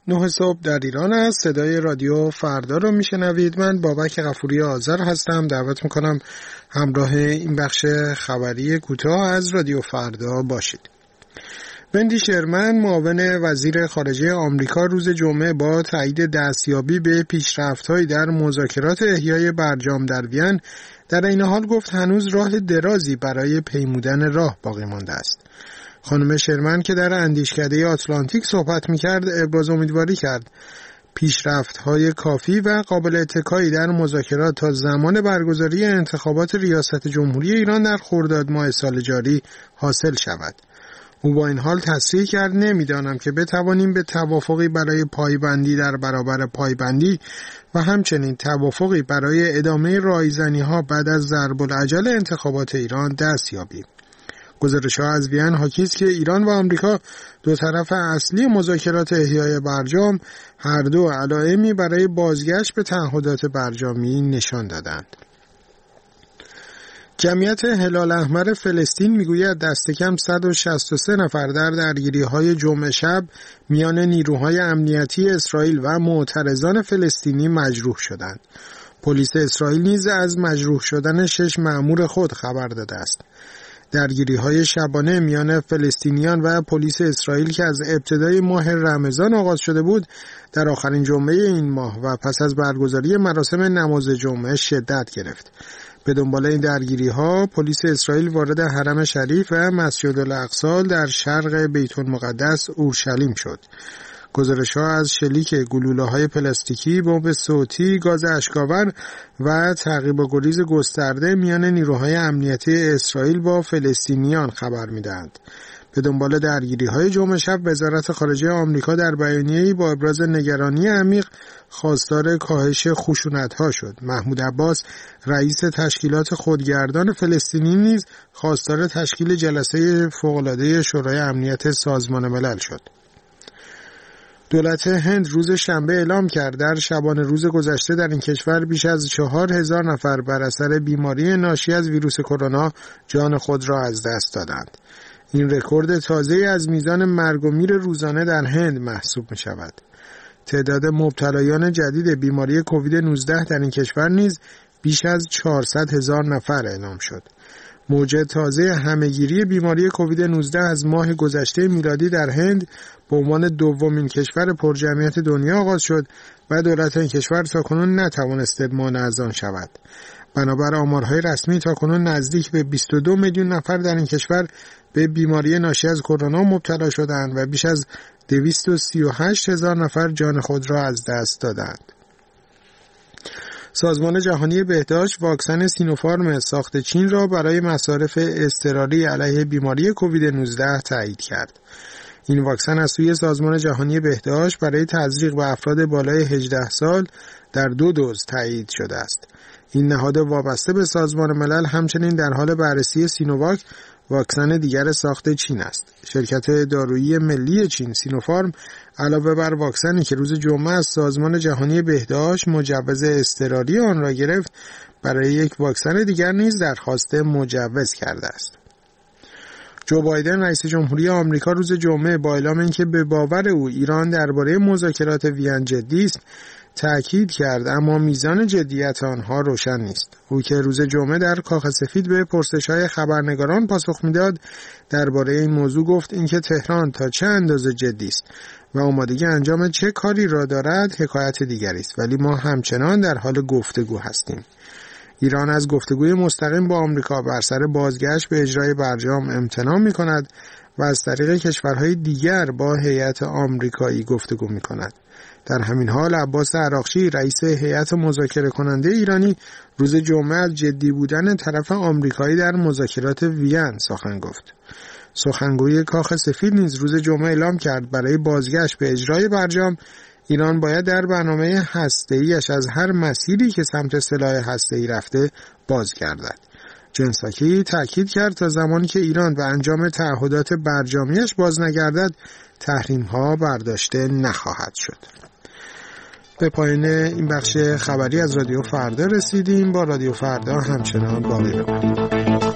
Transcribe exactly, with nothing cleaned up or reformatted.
نه صبح در ایران است. صدای رادیو فردا رو میشنوید. من بابک غفوری آذر هستم. دعوت میکنم همراه این بخش خبری کوتاه از رادیو فردا باشید. وندی شرمن معاون وزیر خارجه آمریکا روز جمعه با تایید دستیابی به پیشرفت‌هایی در مذاکرات احیای برجام در وین در این حال گفت هنوز راه درازی برای پیمودن راه باقی مانده است. خانم شرمن که در اندیشکده آتلانتیک صحبت می‌کرد ابراز امیدواری کرد پیشرفت‌های کافی و قابل اتکایی در مذاکرات تا زمان برگزاری انتخابات ریاست جمهوری ایران در خرداد ماه سال جاری حاصل شود. او با این حال تصریح کرد نمی‌دانم که بتوانیم به توافقی برای پایبندی در برابر پایبندی و همچنین توافقی برای ادامه رایزنی‌ها بعد از ضرب العجل انتخابات ایران دست یابیم. گزارش‌ها از وین حاکی است که ایران و آمریکا دو طرف اصلی مذاکرات احیای برجام هر دو علائمی برای بازگشت به تعهدات برجامی نشان دادند. جمعیت هلال احمر فلسطین میگوید دست کم صد و شصت و سه نفر در درگیری‌های جمعه شب میان نیروهای امنیتی اسرائیل و معترضان فلسطینی مجروح شدند. پلیس اسرائیل نیز از مجروح شدن شش مأمور خود خبر داده است. درگیری‌های شبانه میان فلسطینیان و پلیس اسرائیل که از ابتدای ماه رمضان آغاز شده بود در آخرین جمعه این ماه و پس از برگزاری مراسم نماز جمعه شدت گرفت. به دنبال این درگیری‌ها پلیس اسرائیل وارد حرم شریف و مسجد الاقصی در شرق بیت المقدس اورشلیم شد. گزارش‌ها از شلیک گلوله‌های پلاستیکی، بمب صوتی، گاز اشک‌آور و تعقیب و گریز گسترده میان نیروهای امنیتی اسرائیل با فلسطینیان خبر می‌دهند. به دنبال درگیری‌های جمعه شب وزارت خارجه آمریکا در بیانیه‌ای با ابراز نگرانی عمیق خواستار کاهش خشونت‌ها شد. محمود عباس رئیس تشکیلات خودگردان فلسطینی نیز خواستار تشکیل جلسه فوق‌العاده شورای امنیت سازمان ملل شد. دولت هند روز شنبه اعلام کرد در شبانه روز گذشته در این کشور بیش از چهار هزار نفر بر اثر بیماری ناشی از ویروس کرونا جان خود را از دست دادند. این رکورد تازه از میزان مرگ و میر روزانه در هند محسوب می شود. تعداد مبتلایان جدید بیماری کووید نوزده در این کشور نیز بیش از چهارصد هزار نفر اعلام شد. موج تازه همهگیری بیماری کووید نوزده از ماه گذشته میلادی در هند به عنوان دومین کشور پرجمعیت دنیا آغاز شد و دولت این کشور تاکنون نتوانسته مانع از آن شود. بنابر آمارهای رسمی تاکنون نزدیک به بیست و دو میلیون نفر در این کشور به بیماری ناشی از کرونا مبتلا شدند و بیش از دویست و سی و هشت هزار نفر جان خود را از دست دادند. سازمان جهانی بهداشت واکسن سینوفارم ساخت چین را برای مصارف اضطراری علیه بیماری کووید نوزده تایید کرد. این واکسن از سوی سازمان جهانی بهداشت برای تزریق به افراد بالای هجده سال در دو دوز تایید شده است. این نهاد وابسته به سازمان ملل همچنین در حال بررسی سینوواک واکسن دیگر ساخت چین است. شرکت دارویی ملی چین سینوفارم علاوه بر واکسنی که روز جمعه از سازمان جهانی بهداشت مجوز اضطراری آن را گرفت، برای یک واکسن دیگر نیز درخواست مجوز کرده است. جو بایدن رئیس جمهوری آمریکا روز جمعه با اعلام اینکه به باور او ایران درباره مذاکرات وین جدی است تأکید کرد، اما میزان جدیت آنها روشن نیست. او که روز جمعه در کاخ سفید به پرسش‌های خبرنگاران پاسخ میداد درباره این موضوع گفت اینکه تهران تا چه اندازه جدی است و آمادگی انجام چه کاری را دارد حکایت دیگری است، ولی ما همچنان در حال گفتگو هستیم. ایران از گفتگوی مستقیم با آمریکا بر سر بازگشت به اجرای برجام امتناع می‌کند و از طریق کشورهای دیگر با هیئت آمریکایی گفتگو می‌کند. در همین حال عباس عراقچی رئیس هیئت مذاکره کننده ایرانی روز جمعه از جدی بودن طرف آمریکایی در مذاکرات وین سخن گفت. سخنگوی کاخ سفید نیز روز جمعه اعلام کرد برای بازگشت به اجرای برجام ایران باید در برنامه هسته‌ایش از هر مسیری که سمت سلاح هسته‌ای رفته بازگردد. جنساکی تأکید کرد تا زمانی که ایران به انجام تعهدات برجامیش باز نگردد تحریم‌ها برداشته نخواهد شد. به پایان این بخش خبری از رادیو فردا رسیدیم. با رادیو فردا همچنان باقی بمانید.